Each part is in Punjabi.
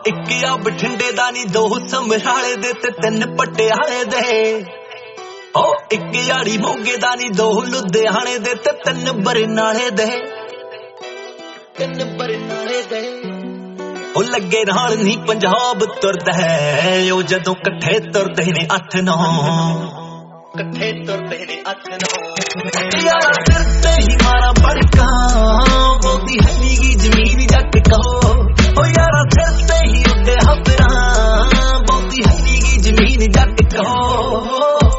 ਇੱਕ ਆ ਬਠਿੰਡੇ ਦਾ ਨੀ, ਦੋ ਸਮਰਾਲੇ ਦੇ ਤੇ ਤਿੰਨ ਪਟਿਆਲੇ ਦੇ। ਇੱਕ ਯਾਰੀ ਮੋਗੇ ਦਾ ਨੀ, ਦੋ ਲੁਧਿਆਣੇ ਦੇ ਤੇ ਤਿੰਨ ਬਰਨਾਲੇ ਦੇ। ਉਹ ਲੱਗੇ ਨਾਲ ਨੀ ਪੰਜਾਬ ਤੁਰਦਾ ਹੈ, ਉਹ ਜਦੋਂ ਇਕੱਠੇ ਤੁਰਦੇ ਨੇ 8-9। ਇਕੱਠੇ ਤੁਰਦੇ ਨੇ 8-9। ਯਾਰਾ ਸਿਰ ਤੇ ਹੀ ਮਾਰਾ ਬੜਕਾ, ਬੋਲਦੀ ਹੈ ਨੀਗੀ ਜ਼ਮੀਨ ਜੱਟ ਕੋ। ਉਹ ਯਾਰਾ ਸਿਰ ਤੇ ਹੀ ਉੱਤੇ ਹਫਰਾਂ, ਬੋਲਦੀ ਹੈ ਨੀਗੀ ਜ਼ਮੀਨ ਜੱਟ ਕੋ।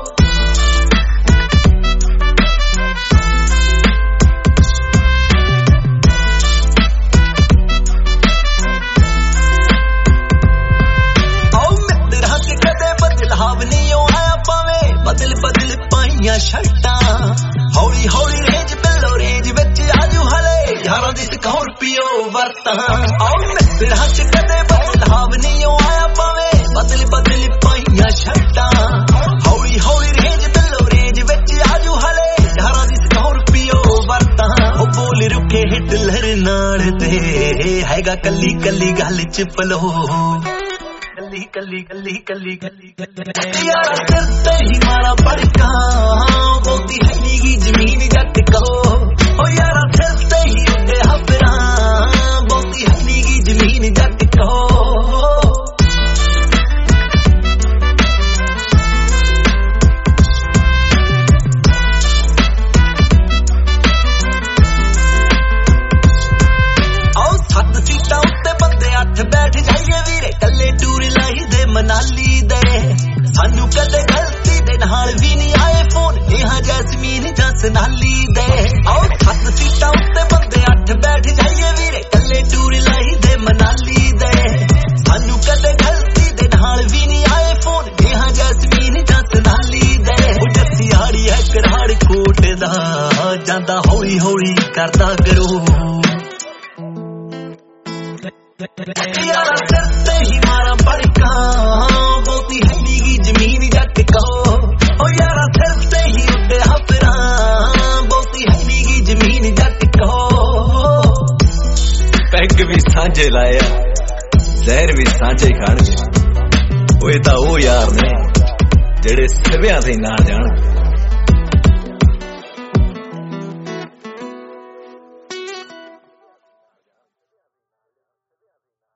ਬਦਲ ਪਾਈਆਂ ਸ਼ਰਟਾਂ, ਹੌਲੀ ਹੌਲੀ ਰੇਂਜ ਬਿੱਲੋ ਰੇਂਜ ਵਿੱਚ ਆਜੂ ਹਲੇ ਯਾਰਾਂ ਦੀ ਸਕਾਰਪੀਓ ਵਰਤਾਂ। ਆਓ ਮਿੱਤਰਾਂ ਚ ਕਦੇ ਬਦਲਾਵ ਨਹੀਂ ਆਇਆ ਭਾਵੇਂ, ਬਦਲ ਪਾਈਆਂ ਸ਼ਰਟਾਂ, ਹੌਲੀ ਹੌਲੀ ਰੇਂਜ ਬਿੱਲੋ ਰੇਂਜ ਵਿੱਚ ਆਜੂ ਹਲੇ ਯਾਰਾਂ ਦੀ ਸਕਾਰਪੀਓ ਵਰਤਾਂ। ਉਹ ਬੋਲ ਰੁਕੇ ਹਿਟਲਰ ਨਾਲ ਤੇ ਹੈਗਾ ਕੱਲੀ ਕੱਲੀ ਗੱਲ ਚ ਪਲੋ। ਕੱਲੀ ਯਾਰਾ ਸਿਰ ਤੇ ਹੀ ਮਾਰਾ ਬੜਕਾ, ਬੋਲਦੀ ਹੈ ਨੀਗੀ ਜ਼ਮੀਨ ਜੱਟ ਕੋ। ਉਹ ਯਾਰਾ ਸਿਰ ਤੇ ਹੀ ਉੱਤੇ ਹਫਰਾਂ, ਬੋਲਦੀ ਹੈ ਨੀਗੀ ਜ਼ਮੀਨ ਜੱਟ ਕੋ। ਆਓ 7 ਸੀਟਾਂ ਉੱਤੇ ਬੰਦੇ 8 ਬੈਠ ਜਾਈਏ ਵੀਰੇ, ਕੱਲੇ ਟੂਰ ਲਾਈ ਦੇ ਮਨਾਲੀ ਦੇ। ਸਾਨੂੰ ਕਦੇ ਗਲਤੀ ਦੇ ਨਾਲ ਵੀ ਨਹੀਂ ਆਏ ਫੋਨ, ਨੇਹਾ ਜੈਸਮੀਨ ਜਾਂ ਸਨਾਲੀ ਦੇ। ਆਓ 7 ਸੀਟਾਂ ਉੱਤੇ ਬੰਦੇ 8 ਬੈਠ ਜਾਈਏ ਵੀਰੇ, ਕੱਲੇ ਟੂਰ ਲਾਈ ਦੇ ਮਨਾਲੀ ਦੇ। ਸਾਨੂੰ ਕਦੇ ਗਲਤੀ ਦੇ ਨਾਲ ਵੀ ਨਹੀਂ ਆਏ ਫੋਨ, ਨੇਹਾ ਜੈਸਮੀਨ ਜਾਂ ਸਨਾਲੀ ਦੇ। ਉਹ ਜੱਤੀਆੜੀ ਹੈ ਕਰਾੜ ਕੋਟ ਦਾ, ਜਾਂਦਾ ਹੌਲੀ ਹੌਲੀ ਕਰਦਾ ਕਰੋ। ਯਾਰਾ ਸਿਰ ਤੇ ਹੀ ਮਾਰਾ ਬੜਕਾ, ਬੋਲਦੀ ਹੈ ਨੀਗੀ ਜ਼ਮੀਨ ਜੱਟ ਕੋ। ਉਹ ਯਾਰਾ ਸਿਰ ਤੇ ਹੀ ਉੱਤੇ ਹਫਰਾਂ, ਬੋਲਦੀ ਹੈ ਨੀਗੀ ਜ਼ਮੀਨ ਜੱਟ ਕੋ। ਪੈਗ ਵੀ ਸਾਂਝੇ ਲਾਇਆ, ਜ਼ਹਿਰ ਵੀ ਸਾਂਝੇ ਖਾਣਗੇ। ਉਹ ਤਾਂ ਉਹ ਯਾਰ ਨੇ ਜਿਹੜੇ ਸਿਵਿਆਂ ਦੇ ਨਾਲ ਜਾਣ।